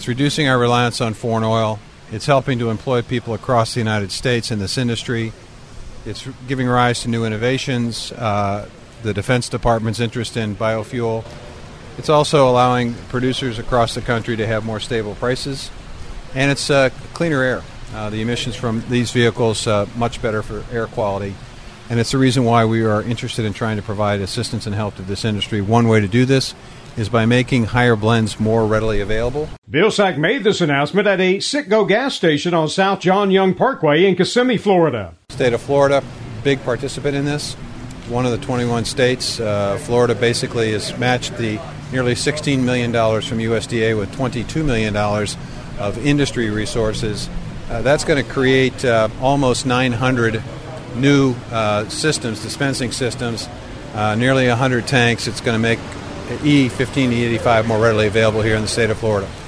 It's reducing our reliance on foreign oil. It's helping to employ people across the United States in this industry. It's giving rise to new innovations, the Defense Department's interest in biofuel. It's also allowing producers across the country to have more stable prices. And it's cleaner air. The emissions from these vehicles much better for air quality. And it's the reason why we are interested in trying to provide assistance and help to this industry. One way to do this is by making higher blends more readily available. Vilsack made this announcement at a Citgo gas station on South John Young Parkway in Kissimmee, Florida. State of Florida, big participant in this. One of the 21 states. Florida basically has matched the nearly $16 million from USDA with $22 million of industry resources. That's going to create almost 900 new systems, dispensing systems, nearly 100 tanks. It's going to make E15 to E85 more readily available here in the state of Florida.